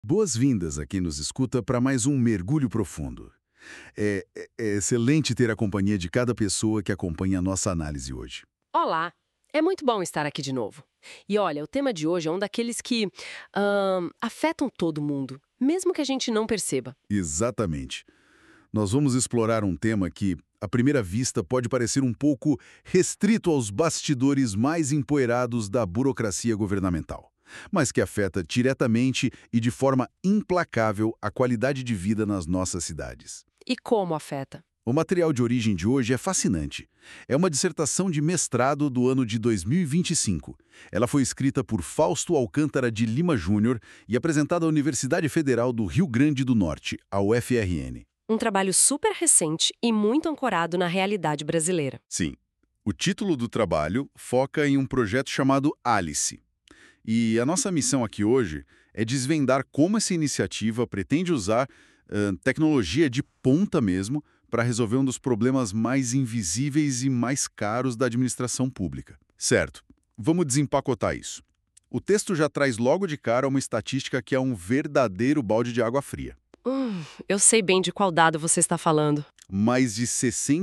Boas-vindas a quem nos escuta para mais um Mergulho Profundo. É excelente ter a companhia de cada pessoa que acompanha a nossa análise hoje. Olá, é muito bom estar aqui de novo. E olha, o tema de hoje é um daqueles que afetam todo mundo, mesmo que a gente não perceba. Exatamente. Nós vamos explorar um tema que, à primeira vista, pode parecer um pouco restrito aos bastidores mais empoeirados da burocracia governamental, mas que afeta diretamente e de forma implacável a qualidade de vida nas nossas cidades. E como afeta? O material de origem de hoje é fascinante. É uma dissertação de mestrado do ano de 2025. Ela foi escrita por Fausto Alcântara de Lima Júnior e apresentada à Universidade Federal do Rio Grande do Norte, a UFRN. Um trabalho super recente e muito ancorado na realidade brasileira. Sim, o título do trabalho foca em um projeto chamado Alice. E a nossa missão aqui hoje é desvendar como essa iniciativa pretende usar tecnologia de ponta mesmo para resolver um dos problemas mais invisíveis e mais caros da administração pública. Certo, vamos desempacotar isso. O texto já traz logo de cara uma estatística que é um verdadeiro balde de água fria. Eu sei bem de qual dado você está falando. Mais de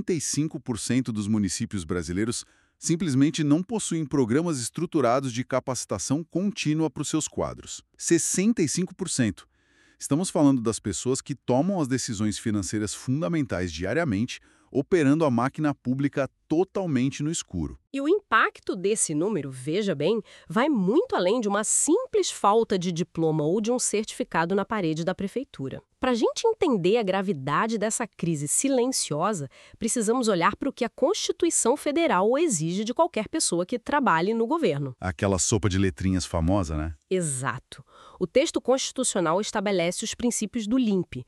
65% dos municípios brasileiros simplesmente não possuem programas estruturados de capacitação contínua para os seus quadros. 65%. Estamos falando das pessoas que tomam as decisões financeiras fundamentais diariamente, operando a máquina pública totalmente no escuro. E o impacto desse número, veja bem, vai muito além de uma simples falta de diploma ou de um certificado na parede da prefeitura. Para a gente entender a gravidade dessa crise silenciosa, precisamos olhar para o que a Constituição Federal exige de qualquer pessoa que trabalhe no governo. Aquela sopa de letrinhas famosa, né? Exato. O texto constitucional estabelece os princípios do LIMP.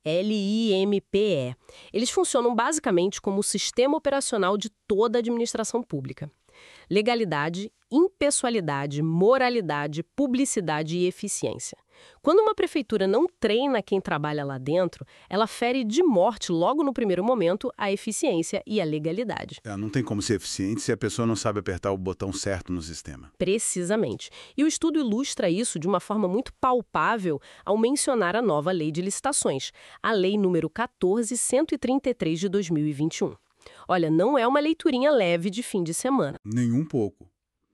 LIMPE. Eles funcionam basicamente como o sistema operacional de toda a administração pública. Legalidade, impessoalidade, moralidade, publicidade e eficiência. Quando uma prefeitura não treina quem trabalha lá dentro, ela fere de morte logo no primeiro momento a eficiência e a legalidade. Não tem como ser eficiente se a pessoa não sabe apertar o botão certo no sistema. Precisamente. E o estudo ilustra isso de uma forma muito palpável ao mencionar a nova Lei de Licitações, a Lei número 14.133 de 2021. Olha, não é uma leiturinha leve de fim de semana. Nem um pouco.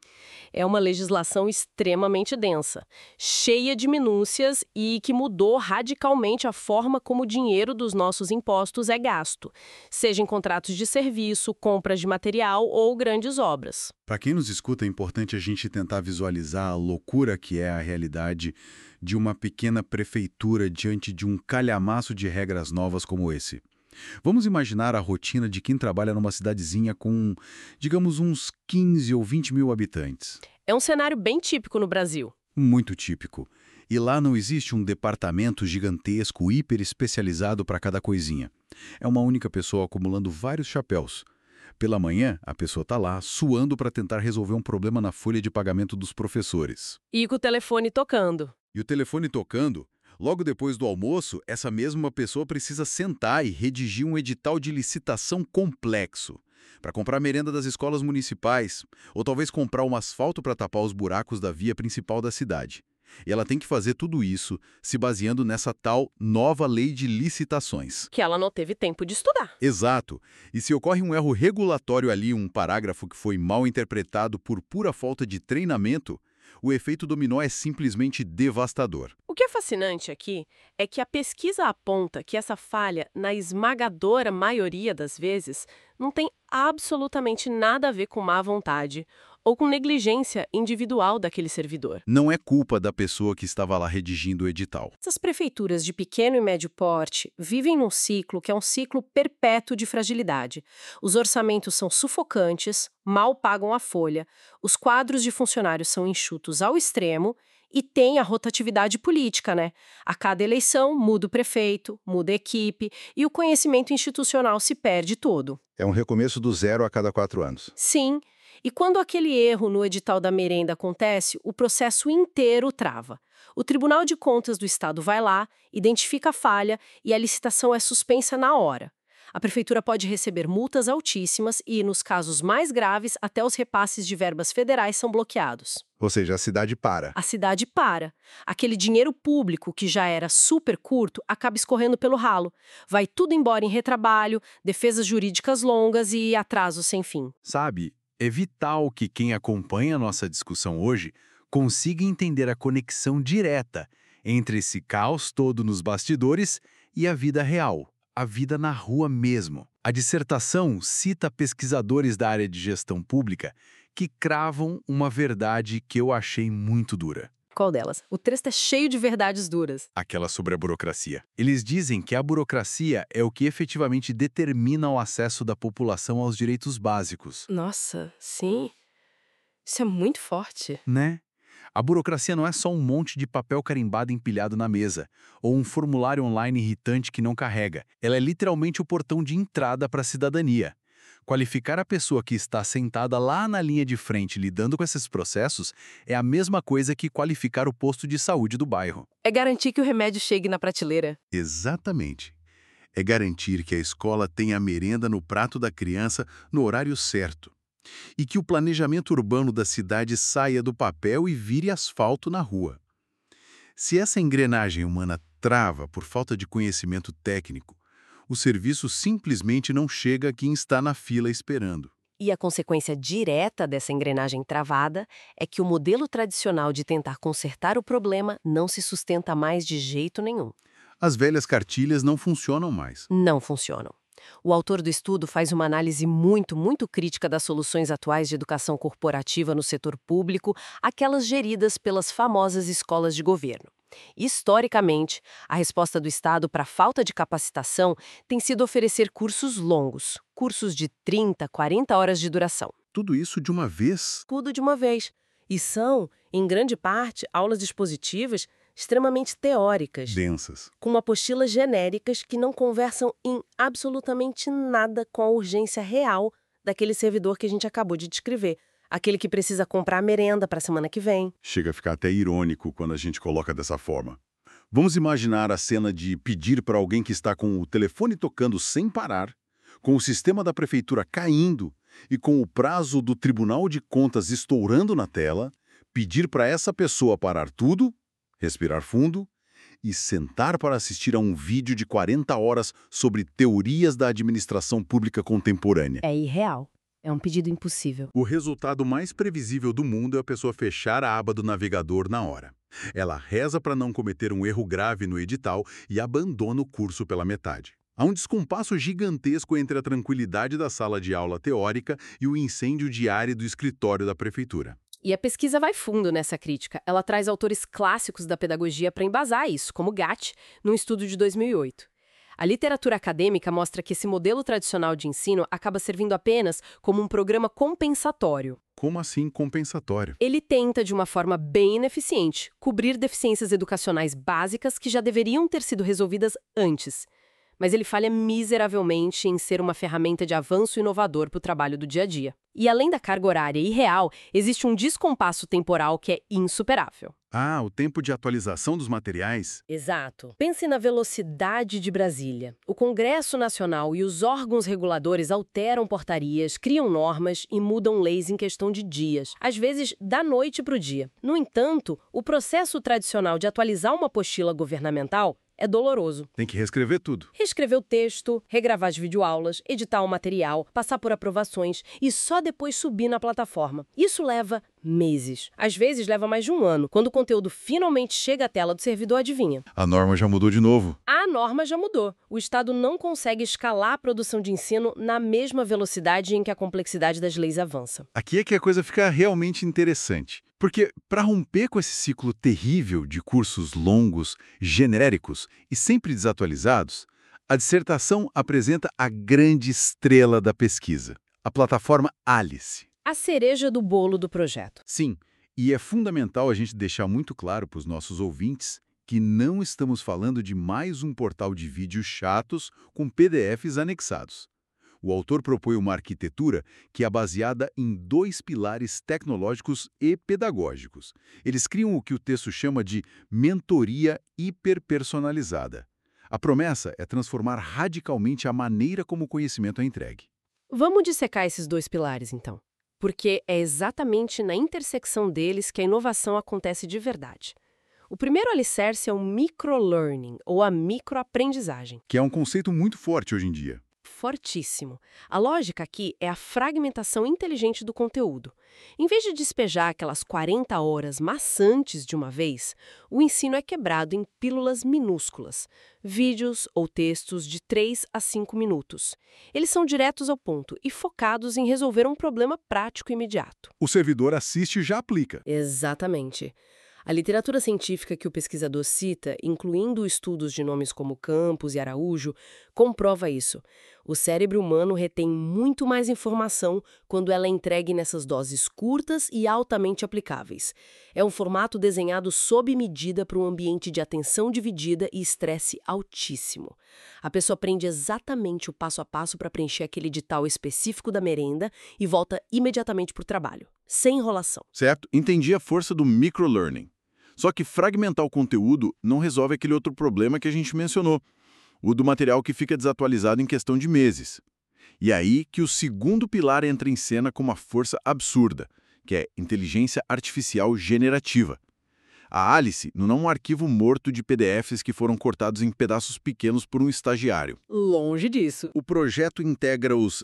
É uma legislação extremamente densa, cheia de minúcias e que mudou radicalmente a forma como o dinheiro dos nossos impostos é gasto, seja em contratos de serviço, compras de material ou grandes obras. Para quem nos escuta, é importante a gente tentar visualizar a loucura que é a realidade de uma pequena prefeitura diante de um calhamaço de regras novas como esse. Vamos imaginar a rotina de quem trabalha numa cidadezinha com, digamos, uns 15 ou 20 mil habitantes. É um cenário bem típico no Brasil. Muito típico. E lá não existe um departamento gigantesco, hiper especializado para cada coisinha. É uma única pessoa acumulando vários chapéus. Pela manhã, a pessoa está lá, suando para tentar resolver um problema na folha de pagamento dos professores. E com o telefone tocando. E o telefone tocando. Logo depois do almoço, essa mesma pessoa precisa sentar e redigir um edital de licitação complexo para comprar a merenda das escolas municipais, ou talvez comprar um asfalto para tapar os buracos da via principal da cidade. E ela tem que fazer tudo isso se baseando nessa tal nova lei de licitações. Que ela não teve tempo de estudar. Exato. E se ocorre um erro regulatório ali, um parágrafo que foi mal interpretado por pura falta de treinamento, o efeito dominó é simplesmente devastador. O que é fascinante aqui é que a pesquisa aponta que essa falha, na esmagadora maioria das vezes, não tem absolutamente nada a ver com má vontade ou com negligência individual daquele servidor. Não é culpa da pessoa que estava lá redigindo o edital. Essas prefeituras de pequeno e médio porte vivem num ciclo que é um ciclo perpétuo de fragilidade. Os orçamentos são sufocantes, mal pagam a folha, os quadros de funcionários são enxutos ao extremo e tem a rotatividade política, né? A cada eleição muda o prefeito, muda a equipe e o conhecimento institucional se perde todo. É um recomeço do zero a cada 4 anos. Sim. E quando aquele erro no edital da merenda acontece, o processo inteiro trava. O Tribunal de Contas do Estado vai lá, identifica a falha e a licitação é suspensa na hora. A prefeitura pode receber multas altíssimas e, nos casos mais graves, até os repasses de verbas federais são bloqueados. Ou seja, a cidade para. A cidade para. Aquele dinheiro público que já era super curto acaba escorrendo pelo ralo. Vai tudo embora em retrabalho, defesas jurídicas longas e atrasos sem fim. Sabe, é vital que quem acompanha a nossa discussão hoje consiga entender a conexão direta entre esse caos todo nos bastidores e a vida real, a vida na rua mesmo. A dissertação cita pesquisadores da área de gestão pública que cravam uma verdade que eu achei muito dura. Qual delas? O texto é cheio de verdades duras. Aquela sobre a burocracia. Eles dizem que a burocracia é o que efetivamente determina o acesso da população aos direitos básicos. Nossa, sim. Isso é muito forte. Né? A burocracia não é só um monte de papel carimbado empilhado na mesa, ou um formulário online irritante que não carrega. Ela é literalmente o portão de entrada para a cidadania. Qualificar a pessoa que está sentada lá na linha de frente lidando com esses processos é a mesma coisa que qualificar o posto de saúde do bairro. É garantir que o remédio chegue na prateleira. Exatamente. É garantir que a escola tenha a merenda no prato da criança no horário certo. E que o planejamento urbano da cidade saia do papel e vire asfalto na rua. Se essa engrenagem humana trava por falta de conhecimento técnico, o serviço simplesmente não chega a quem está na fila esperando. E a consequência direta dessa engrenagem travada é que o modelo tradicional de tentar consertar o problema não se sustenta mais de jeito nenhum. As velhas cartilhas não funcionam mais. Não funcionam. O autor do estudo faz uma análise muito crítica das soluções atuais de educação corporativa no setor público, aquelas geridas pelas famosas escolas de governo. Historicamente, a resposta do Estado para a falta de capacitação tem sido oferecer cursos longos, cursos de 30, 40 horas de duração. Tudo isso de uma vez? Tudo de uma vez. E são, em grande parte, aulas expositivas extremamente teóricas, Densas. com apostilas genéricas que não conversam em absolutamente nada com a urgência real daquele servidor que a gente acabou de descrever. Aquele que precisa comprar a merenda para a semana que vem. Chega a ficar até irônico quando a gente coloca dessa forma. Vamos imaginar a cena de pedir para alguém que está com o telefone tocando sem parar, com o sistema da prefeitura caindo e com o prazo do Tribunal de Contas estourando na tela, pedir para essa pessoa parar tudo, respirar fundo e sentar para assistir a um vídeo de 40 horas sobre teorias da administração pública contemporânea. É irreal. É um pedido impossível. O resultado mais previsível do mundo é a pessoa fechar a aba do navegador na hora. Ela reza para não cometer um erro grave no edital e abandona o curso pela metade. Há um descompasso gigantesco entre a tranquilidade da sala de aula teórica e o incêndio diário do escritório da prefeitura. E a pesquisa vai fundo nessa crítica. Ela traz autores clássicos da pedagogia para embasar isso, como Gatti, num estudo de 2008. A literatura acadêmica mostra que esse modelo tradicional de ensino acaba servindo apenas como um programa compensatório. Como assim compensatório? Ele tenta, de uma forma bem ineficiente, cobrir deficiências educacionais básicas que já deveriam ter sido resolvidas antes. Mas ele falha miseravelmente em ser uma ferramenta de avanço inovador para o trabalho do dia a dia. E além da carga horária irreal, existe um descompasso temporal que é insuperável. Ah, o tempo de atualização dos materiais? Exato. Pense na velocidade de Brasília. O Congresso Nacional e os órgãos reguladores alteram portarias, criam normas e mudam leis em questão de dias, às vezes da noite para o dia. No entanto, o processo tradicional de atualizar uma apostila governamental é doloroso. Tem que reescrever tudo. Reescrever o texto, regravar as videoaulas, editar o material, passar por aprovações e só depois subir na plataforma. Isso leva meses. Às vezes leva mais de um ano. Quando o conteúdo finalmente chega à tela do servidor, adivinha? A norma já mudou de novo. A norma já mudou. O Estado não consegue escalar a produção de ensino na mesma velocidade em que a complexidade das leis avança. Aqui é que a coisa fica realmente interessante. Porque, para romper com esse ciclo terrível de cursos longos, genéricos e sempre desatualizados, a dissertação apresenta a grande estrela da pesquisa, a plataforma Alice. A cereja do bolo do projeto. Sim, e é fundamental a gente deixar muito claro para os nossos ouvintes que não estamos falando de mais um portal de vídeos chatos com PDFs anexados. O autor propõe uma arquitetura que é baseada em 2 pilares tecnológicos e pedagógicos. Eles criam o que o texto chama de mentoria hiperpersonalizada. A promessa é transformar radicalmente a maneira como o conhecimento é entregue. Vamos dissecar esses dois pilares, então. Porque é exatamente na intersecção deles que a inovação acontece de verdade. O primeiro alicerce é o microlearning, ou a microaprendizagem. Que é um conceito muito forte hoje em dia. Fortíssimo. A lógica aqui é a fragmentação inteligente do conteúdo. Em vez de despejar aquelas 40 horas maçantes de uma vez, o ensino é quebrado em pílulas minúsculas, vídeos ou textos de 3 a 5 minutos. Eles são diretos ao ponto e focados em resolver um problema prático e imediato. O servidor assiste e já aplica. Exatamente. A literatura científica que o pesquisador cita, incluindo estudos de nomes como Campos e Araújo, comprova isso. O cérebro humano retém muito mais informação quando ela é entregue nessas doses curtas e altamente aplicáveis. É um formato desenhado sob medida para um ambiente de atenção dividida e estresse altíssimo. A pessoa aprende exatamente o passo a passo para preencher aquele edital específico da merenda e volta imediatamente para o trabalho, sem enrolação. Certo? Entendi a força do microlearning. Só que fragmentar o conteúdo não resolve aquele outro problema que a gente mencionou, o do material que fica desatualizado em questão de meses. E aí que o segundo pilar entra em cena com uma força absurda, que é inteligência artificial generativa. A Alice não é um arquivo morto de PDFs que foram cortados em pedaços pequenos por um estagiário. Longe disso. O projeto integra os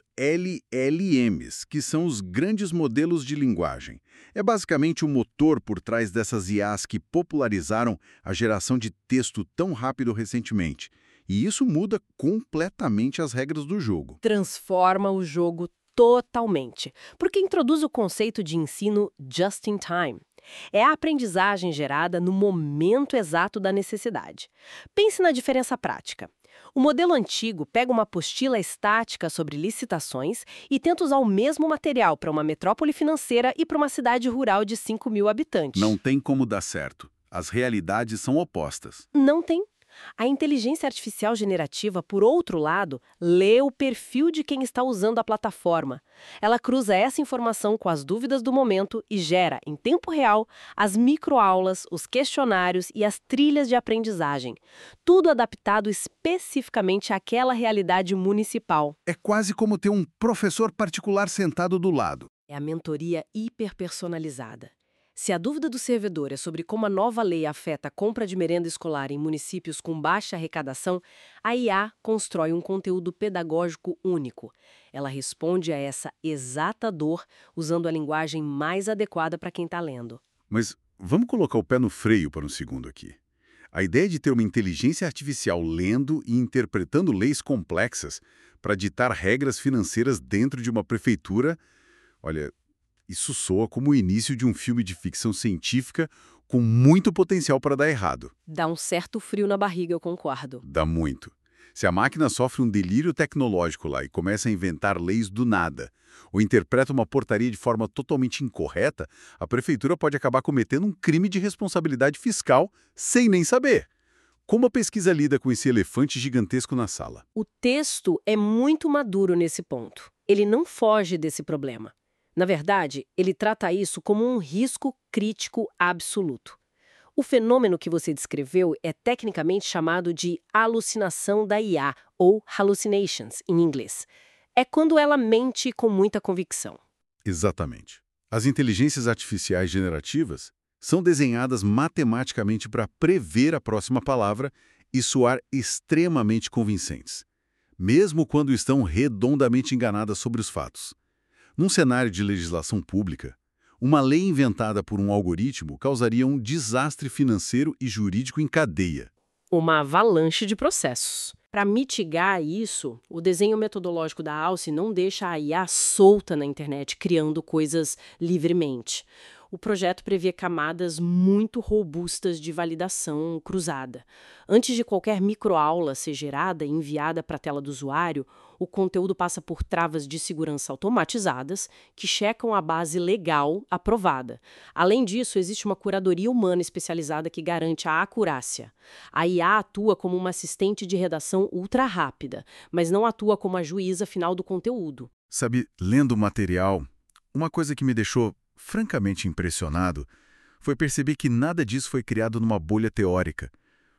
LLMs, que são os grandes modelos de linguagem. É basicamente o motor por trás dessas IAs que popularizaram a geração de texto tão rápido recentemente. E isso muda completamente as regras do jogo. Transforma o jogo totalmente, porque introduz o conceito de ensino just in time. É a aprendizagem gerada no momento exato da necessidade. Pense na diferença prática. O modelo antigo pega uma apostila estática sobre licitações e tenta usar o mesmo material para uma metrópole financeira e para uma cidade rural de 5 mil habitantes. Não tem como dar certo. As realidades são opostas. Não tem. A inteligência artificial generativa, por outro lado, lê o perfil de quem está usando a plataforma. Ela cruza essa informação com as dúvidas do momento e gera, em tempo real, as microaulas, os questionários e as trilhas de aprendizagem. Tudo adaptado especificamente àquela realidade municipal. É quase como ter um professor particular sentado do lado. É a mentoria hiperpersonalizada. Se a dúvida do servidor é sobre como a nova lei afeta a compra de merenda escolar em municípios com baixa arrecadação, a IA constrói um conteúdo pedagógico único. Ela responde a essa exata dor usando a linguagem mais adequada para quem está lendo. Mas vamos colocar o pé no freio por um segundo aqui. A ideia de ter uma inteligência artificial lendo e interpretando leis complexas para ditar regras financeiras dentro de uma prefeitura, olha, isso soa como o início de um filme de ficção científica com muito potencial para dar errado. Dá um certo frio na barriga, eu concordo. Dá muito. Se a máquina sofre um delírio tecnológico lá e começa a inventar leis do nada, ou interpreta uma portaria de forma totalmente incorreta, a prefeitura pode acabar cometendo um crime de responsabilidade fiscal sem nem saber. Como a pesquisa lida com esse elefante gigantesco na sala? O texto é muito maduro nesse ponto. Ele não foge desse problema. Na verdade, ele trata isso como um risco crítico absoluto. O fenômeno que você descreveu é tecnicamente chamado de alucinação da IA, ou hallucinations, em inglês. É quando ela mente com muita convicção. Exatamente. As inteligências artificiais generativas são desenhadas matematicamente para prever a próxima palavra e soar extremamente convincentes, mesmo quando estão redondamente enganadas sobre os fatos. Num cenário de legislação pública, uma lei inventada por um algoritmo causaria um desastre financeiro e jurídico em cadeia. Uma avalanche de processos. Para mitigar isso, o desenho metodológico da Alice não deixa a IA solta na internet, criando coisas livremente. O projeto prevê camadas muito robustas de validação cruzada. Antes de qualquer microaula ser gerada e enviada para a tela do usuário, o conteúdo passa por travas de segurança automatizadas que checam a base legal aprovada. Além disso, existe uma curadoria humana especializada que garante a acurácia. A IA atua como uma assistente de redação ultra rápida, mas não atua como a juíza final do conteúdo. Sabe, lendo o material, uma coisa que me deixou francamente impressionado foi perceber que nada disso foi criado numa bolha teórica.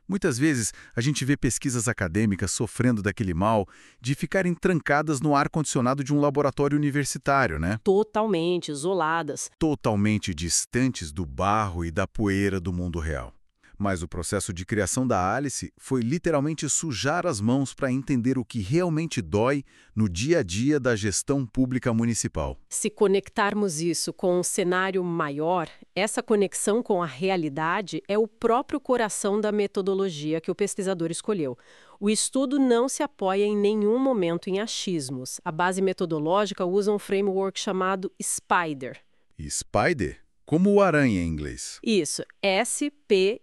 Muitas vezes, a gente vê pesquisas acadêmicas sofrendo daquele mal de ficarem trancadas no ar-condicionado de um laboratório universitário, né? Totalmente isoladas. Totalmente distantes do barro e da poeira do mundo real. Mas o processo de criação da Alice foi literalmente sujar as mãos para entender o que realmente dói no dia a dia da gestão pública municipal. Se conectarmos isso com um cenário maior, essa conexão com a realidade é o próprio coração da metodologia que o pesquisador escolheu. O estudo não se apoia em nenhum momento em achismos. A base metodológica usa um framework chamado SPIDER. E Spider? Como o aranha em inglês. Isso, SPIDER.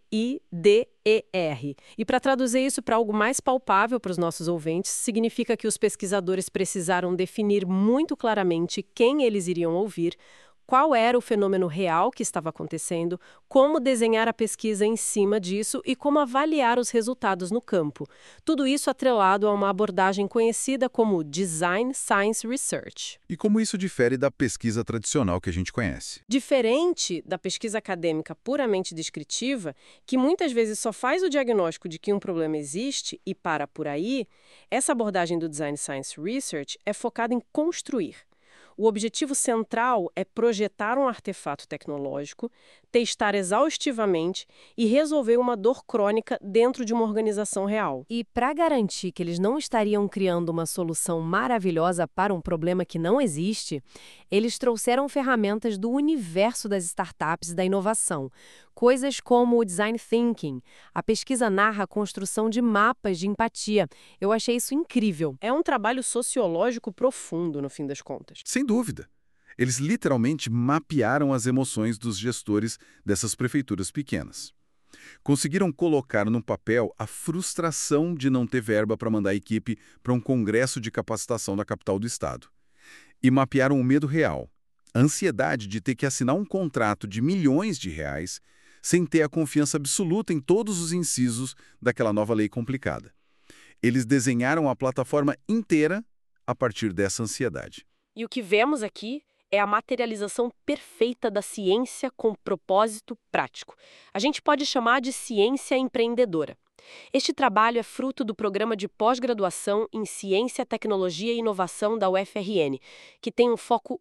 E para traduzir isso para algo mais palpável para os nossos ouvintes, significa que os pesquisadores precisaram definir muito claramente quem eles iriam ouvir, qual era o fenômeno real que estava acontecendo, como desenhar a pesquisa em cima disso e como avaliar os resultados no campo. Tudo isso atrelado a uma abordagem conhecida como Design Science Research. E como isso difere da pesquisa tradicional que a gente conhece? Diferente da pesquisa acadêmica puramente descritiva, que muitas vezes só faz o diagnóstico de que um problema existe e para por aí, essa abordagem do Design Science Research é focada em construir. O objetivo central é projetar um artefato tecnológico, testar exaustivamente e resolver uma dor crônica dentro de uma organização real. E para garantir que eles não estariam criando uma solução maravilhosa para um problema que não existe, eles trouxeram ferramentas do universo das startups e da inovação. Coisas como o Design Thinking. A pesquisa narra a construção de mapas de empatia. Eu achei isso incrível. É um trabalho sociológico profundo, no fim das contas. Sem dúvida. Eles literalmente mapearam as emoções dos gestores dessas prefeituras pequenas. Conseguiram colocar no papel a frustração de não ter verba para mandar a equipe para um congresso de capacitação da capital do estado. E mapearam o medo real, a ansiedade de ter que assinar um contrato de milhões de reais sem ter a confiança absoluta em todos os incisos daquela nova lei complicada. Eles desenharam a plataforma inteira a partir dessa ansiedade. E o que vemos aqui é a materialização perfeita da ciência com propósito prático. A gente pode chamar de ciência empreendedora. Este trabalho é fruto do programa de pós-graduação em Ciência, Tecnologia e Inovação da UFRN, que tem um foco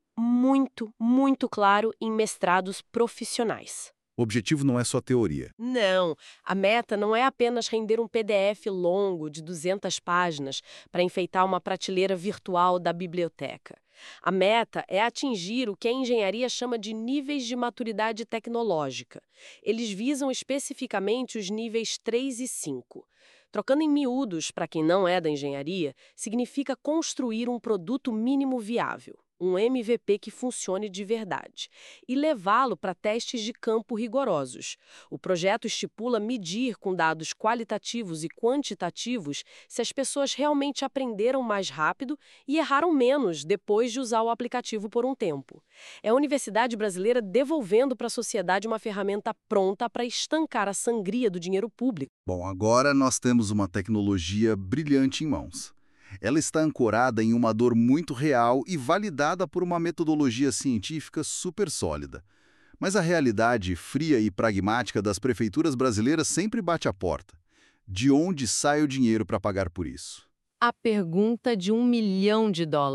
muito claro em mestrados profissionais. O objetivo não é só teoria. Não, a meta não é apenas render um PDF longo de 200 páginas para enfeitar uma prateleira virtual da biblioteca. A meta é atingir o que a engenharia chama de níveis de maturidade tecnológica. Eles visam especificamente os níveis 3 e 5. Trocando em miúdos, para quem não é da engenharia, significa construir um produto mínimo viável, um MVP que funcione de verdade, e levá-lo para testes de campo rigorosos. O projeto estipula medir com dados qualitativos e quantitativos se as pessoas realmente aprenderam mais rápido e erraram menos depois de usar o aplicativo por um tempo. É a Universidade Brasileira devolvendo para a sociedade uma ferramenta pronta para estancar a sangria do dinheiro público. Bom, agora nós temos uma tecnologia brilhante em mãos. Ela está ancorada em uma dor muito real e validada por uma metodologia científica super sólida. Mas a realidade fria e pragmática das prefeituras brasileiras sempre bate à porta. De onde sai o dinheiro para pagar por isso? A pergunta de $1 milhão.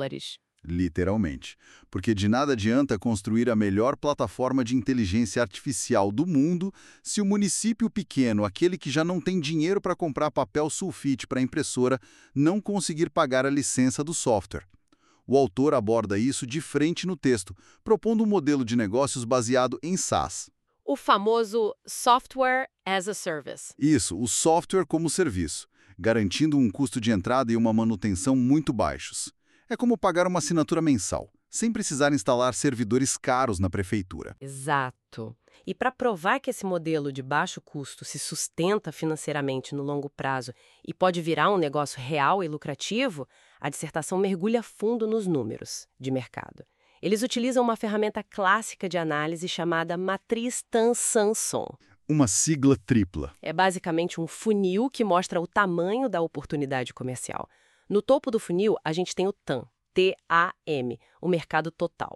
Literalmente. Porque de nada adianta construir a melhor plataforma de inteligência artificial do mundo se o município pequeno, aquele que já não tem dinheiro para comprar papel sulfite para a impressora, não conseguir pagar a licença do software. O autor aborda isso de frente no texto, propondo um modelo de negócios baseado em SaaS. O famoso Software as a Service. Isso, o software como serviço, garantindo um custo de entrada e uma manutenção muito baixos. É como pagar uma assinatura mensal, sem precisar instalar servidores caros na prefeitura. Exato. E para provar que esse modelo de baixo custo se sustenta financeiramente no longo prazo e pode virar um negócio real e lucrativo, a dissertação mergulha fundo nos números de mercado. Eles utilizam uma ferramenta clássica de análise chamada matriz Tan-San-Son. Uma sigla tripla. É basicamente um funil que mostra o tamanho da oportunidade comercial. No topo do funil, a gente tem o TAM, T-A-M, o mercado total.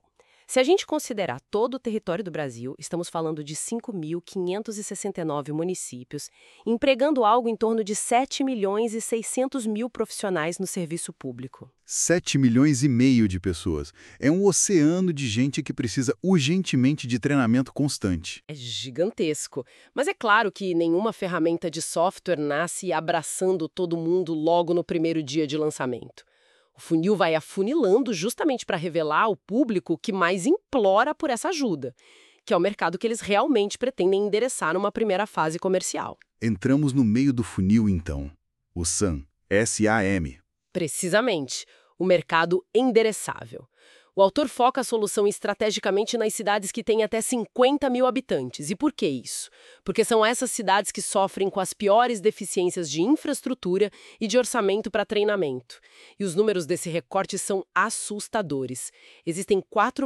Se a gente considerar todo o território do Brasil, estamos falando de 5.569 municípios, empregando algo em torno de 7 milhões e 600 mil profissionais no serviço público. 7 milhões e meio de pessoas. É um oceano de gente que precisa urgentemente de treinamento constante. É gigantesco. Mas é claro que nenhuma ferramenta de software nasce abraçando todo mundo logo no primeiro dia de lançamento. O funil vai afunilando justamente para revelar ao público que mais implora por essa ajuda, que é o mercado que eles realmente pretendem endereçar numa primeira fase comercial. Entramos no meio do funil, então. O SAM. S-A-M. Precisamente, o mercado endereçável. O autor foca a solução estrategicamente nas cidades que têm até 50 mil habitantes. E por que isso? Porque são essas cidades que sofrem com as piores deficiências de infraestrutura e de orçamento para treinamento. E os números desse recorte são assustadores. Existem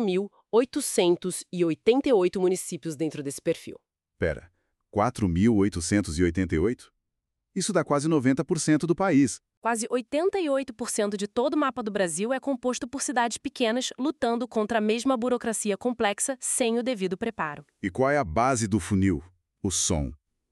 4.888 municípios dentro desse perfil. Pera, 4.888? Isso dá quase 90% do país. Quase 88% de todo o mapa do Brasil é composto por cidades pequenas lutando contra a mesma burocracia complexa sem o devido preparo. E qual é a base do funil? O SOM.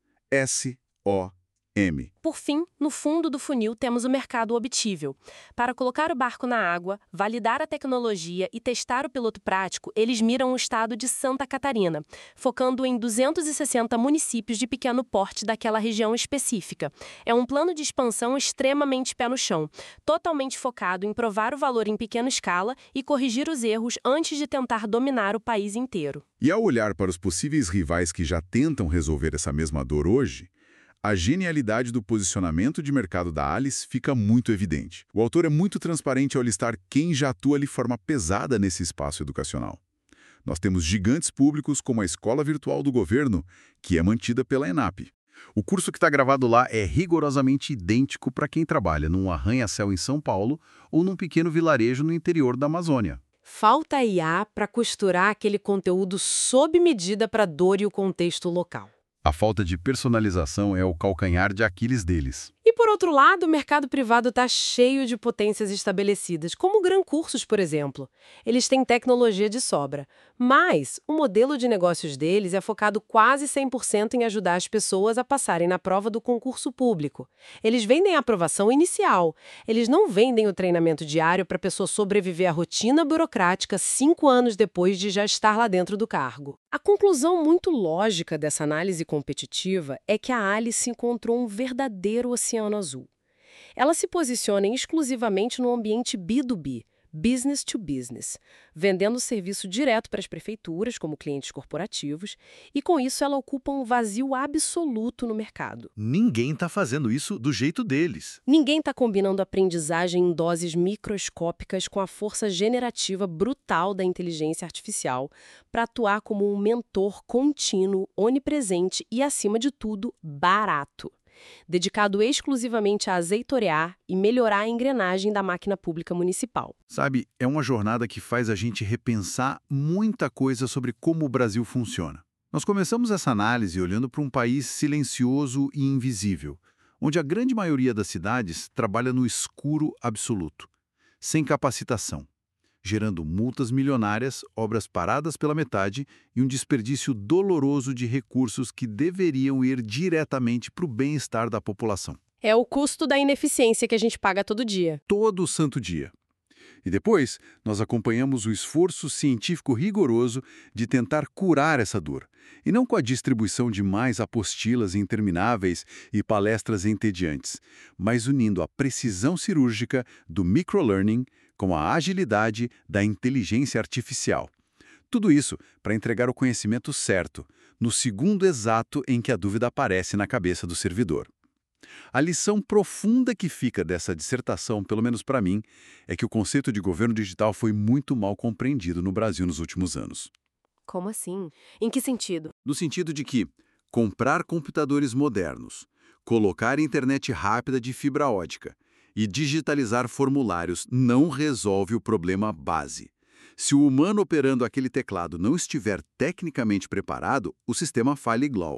S-O-M. Por fim, no fundo do funil temos o mercado obtível. Para colocar o barco na água, validar a tecnologia e testar o piloto prático, eles miram o estado de Santa Catarina, focando em 260 municípios de pequeno porte daquela região específica. É um plano de expansão extremamente pé no chão, totalmente focado em provar o valor em pequena escala e corrigir os erros antes de tentar dominar o país inteiro. E ao olhar para os possíveis rivais que já tentam resolver essa mesma dor hoje, a genialidade do posicionamento de mercado da Alice fica muito evidente. O autor é muito transparente ao listar quem já atua de forma pesada nesse espaço educacional. Nós temos gigantes públicos como a Escola Virtual do Governo, que é mantida pela ENAP. O curso que está gravado lá é rigorosamente idêntico para quem trabalha num arranha-céu em São Paulo ou num pequeno vilarejo no interior da Amazônia. Falta IA para costurar aquele conteúdo sob medida para a dor e o contexto local. A falta de personalização é o calcanhar de Aquiles deles. E, por outro lado, o mercado privado está cheio de potências estabelecidas, como o Gran Cursos, por exemplo. Eles têm tecnologia de sobra, mas o modelo de negócios deles é focado quase 100% em ajudar as pessoas a passarem na prova do concurso público. Eles vendem a aprovação inicial. Eles não vendem o treinamento diário para a pessoa sobreviver à rotina burocrática 5 anos depois de já estar lá dentro do cargo. A conclusão muito lógica dessa análise competitiva é que a Alice encontrou um verdadeiro oceano azul. Ela se posiciona exclusivamente no ambiente B2B, business to business, vendendo serviço direto para as prefeituras, como clientes corporativos, e com isso ela ocupa um vazio absoluto no mercado. Ninguém está fazendo isso do jeito deles. Ninguém está combinando aprendizagem em doses microscópicas com a força generativa brutal da inteligência artificial para atuar como um mentor contínuo, onipresente e, acima de tudo, barato, dedicado exclusivamente a azeitorear e melhorar a engrenagem da máquina pública municipal. Sabe, é uma jornada que faz a gente repensar muita coisa sobre como o Brasil funciona. Nós começamos essa análise olhando para um país silencioso e invisível, onde a grande maioria das cidades trabalha no escuro absoluto, sem capacitação, gerando multas milionárias, obras paradas pela metade e um desperdício doloroso de recursos que deveriam ir diretamente para o bem-estar da população. É o custo da ineficiência que a gente paga todo dia. Todo santo dia. E depois, nós acompanhamos o esforço científico rigoroso de tentar curar essa dor, e não com a distribuição de mais apostilas intermináveis e palestras entediantes, mas unindo a precisão cirúrgica do microlearning com a agilidade da inteligência artificial. Tudo isso para entregar o conhecimento certo, no segundo exato em que a dúvida aparece na cabeça do servidor. A lição profunda que fica dessa dissertação, pelo menos para mim, é que o conceito de governo digital foi muito mal compreendido no Brasil nos últimos anos. Como assim? Em que sentido? No sentido de que comprar computadores modernos, colocar internet rápida de fibra ótica e digitalizar formulários não resolve o problema base. Se o humano operando aquele teclado não estiver tecnicamente preparado, o sistema falha igual.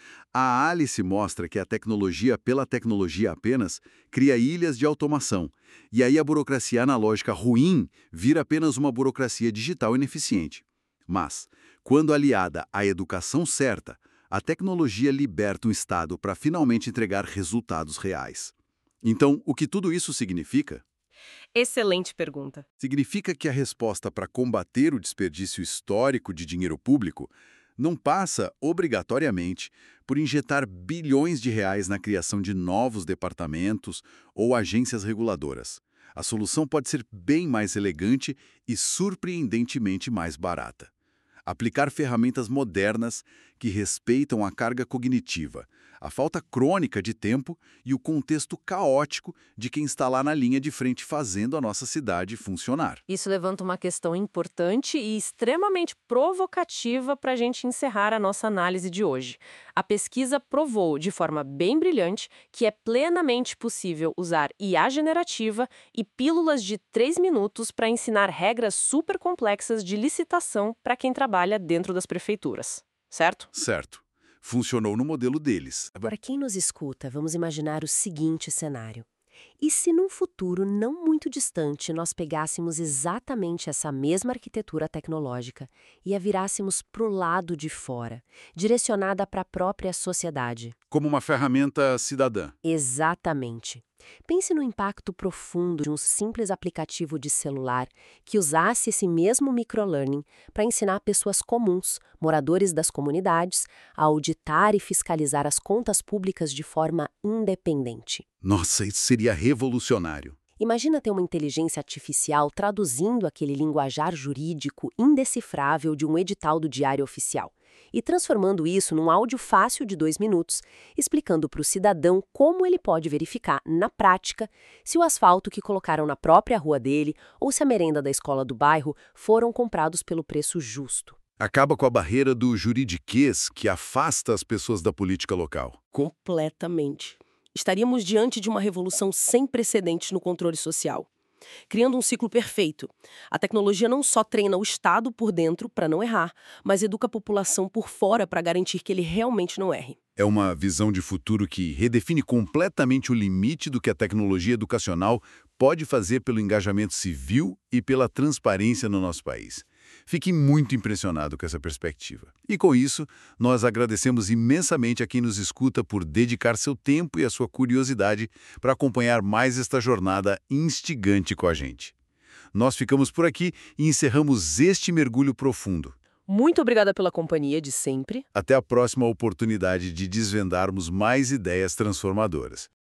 A Alice mostra que a tecnologia pela tecnologia apenas cria ilhas de automação, e aí a burocracia analógica ruim vira apenas uma burocracia digital ineficiente. Mas, quando aliada à educação certa, a tecnologia liberta o Estado para finalmente entregar resultados reais. Então, o que tudo isso significa? Excelente pergunta. Significa que a resposta para combater o desperdício histórico de dinheiro público não passa, obrigatoriamente, por injetar bilhões de reais na criação de novos departamentos ou agências reguladoras. A solução pode ser bem mais elegante e surpreendentemente mais barata. Aplicar ferramentas modernas que respeitam a carga cognitiva, a falta crônica de tempo e o contexto caótico de quem está lá na linha de frente fazendo a nossa cidade funcionar. Isso levanta uma questão importante e extremamente provocativa para a gente encerrar a nossa análise de hoje. A pesquisa provou, de forma bem brilhante, que é plenamente possível usar IA generativa e pílulas de 3 minutos para ensinar regras super complexas de licitação para quem trabalha dentro das prefeituras. Certo? Certo. Funcionou no modelo deles. Para quem nos escuta, vamos imaginar o seguinte cenário. E se num futuro não muito distante nós pegássemos exatamente essa mesma arquitetura tecnológica e a virássemos para o lado de fora, direcionada para a própria sociedade? Como uma ferramenta cidadã. Exatamente. Pense no impacto profundo de um simples aplicativo de celular que usasse esse mesmo microlearning para ensinar pessoas comuns, moradores das comunidades, a auditar e fiscalizar as contas públicas de forma independente. Nossa, isso seria revolucionário. Imagina ter uma inteligência artificial traduzindo aquele linguajar jurídico indecifrável de um edital do Diário Oficial e transformando isso num áudio fácil de 2 minutos, explicando para o cidadão como ele pode verificar, na prática, se o asfalto que colocaram na própria rua dele ou se a merenda da escola do bairro foram comprados pelo preço justo. Acaba com a barreira do juridiquês que afasta as pessoas da política local. Completamente. Estaríamos diante de uma revolução sem precedentes no controle social, criando um ciclo perfeito. A tecnologia não só treina o Estado por dentro para não errar, mas educa a população por fora para garantir que ele realmente não erre. É uma visão de futuro que redefine completamente o limite do que a tecnologia educacional pode fazer pelo engajamento civil e pela transparência no nosso país. Fiquei muito impressionado com essa perspectiva. E com isso, nós agradecemos imensamente a quem nos escuta por dedicar seu tempo e a sua curiosidade para acompanhar mais esta jornada instigante com a gente. Nós ficamos por aqui e encerramos este mergulho profundo. Muito obrigada pela companhia de sempre. Até a próxima oportunidade de desvendarmos mais ideias transformadoras.